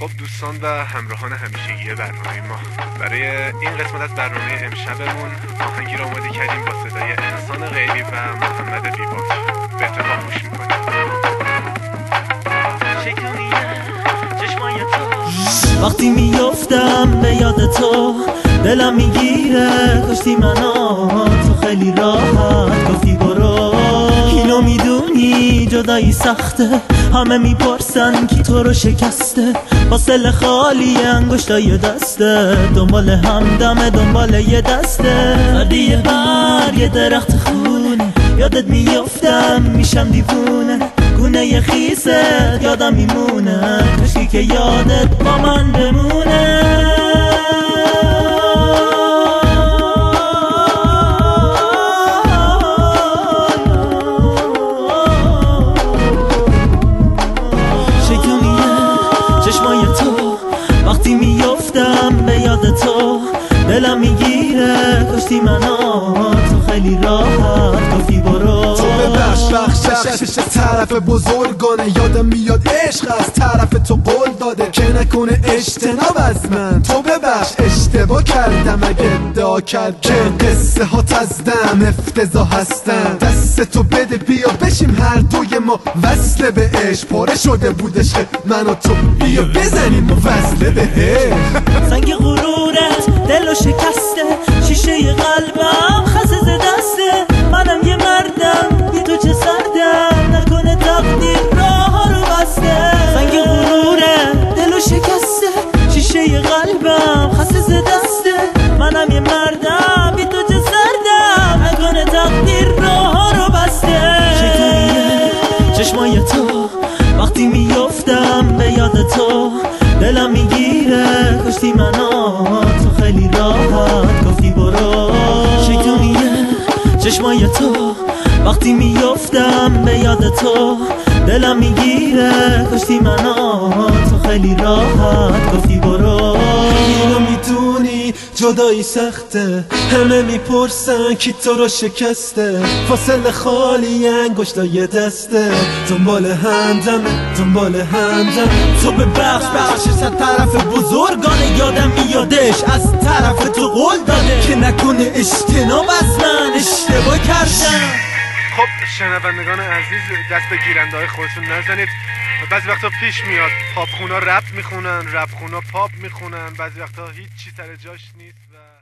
خب دوستان و همراهان همیشگی برنامه ما، برای این قسمت از برنامه امشبمون آهنگی را آماده کردیم با صدای انسان غیبی و محمد بیباک. به اتفاق گوش میکنیم. وقتی میافتم به یاد تو دلم میگیره، کشتی منو تو خیلی راحت گفتی برو. اینو میدونی جدایی سخته، همه میپرسن کی تو رو شکسته. با سل خالی انگشتای دسته، دنبال همدمه دنبال یه دسته. سردی یه بر یه درخت خونه، یادت میافتم میشم دیوونه. گونه یه خیست یادم میمونه، کشکی که یادت با من بمونه. چشمای تو وقتی میافتم به یاد تو دلم میگیره، کشتی منو تو خیلی راحت گفتی برو. تو بخشش طرف بزرگانه، یادم میاد عشق از طرف تو قول داده که نکنه اجتناب از من. تو ببخش اشتباه کردم اگه ادعا کرد که قصه ها تزدم افتضاح هستن. دست تو بده بیا بشیم هر دوی ما وصله به عشق. پاره شده بودش که من و تو بیا بزنیم و وصله بهش. سنگ غرورت دلو شکسته، شیشه قلبم خزه دسته. منم یه مردم بی تو چه سردم، نکنه تقدیر راه رو بسته. سنگ غرورت دلو شکسته، شیشه قلبم خزه دسته. منم یه مردم بی تو چه سردم، نکنه تقدیر راه رو بسته. شکونیه چشمای تو وقتی میافتم به یاد تو دلم میگیره، کشتی منو تو خیلی راحت گفتی برو. شیطونیه چشمای تو وقتی میافتم به یاد تو دلم میگیره، کشتی منو تو خیلی راحت گفتی برو. اینو میدونی جدایی سخته، همه میپرسن کی تو رو شکسته. فاصله خالی انگشتای دسته، دنبال همدمه دنبال همدمه. تو به بخشش از طرف بزرگانه، یادم میادش از طرف تو قول داده که نکنه اجتناب از من اشتباه کردم. خب شنوندگان عزیز، دست به گیرنده های خودتون نزنید. بعضی وقتا پیش میاد پاپ خونا رپ میخونن، رپ خونا پاپ میخونن، بعضی وقتا هیچ چی سر جاش نیست و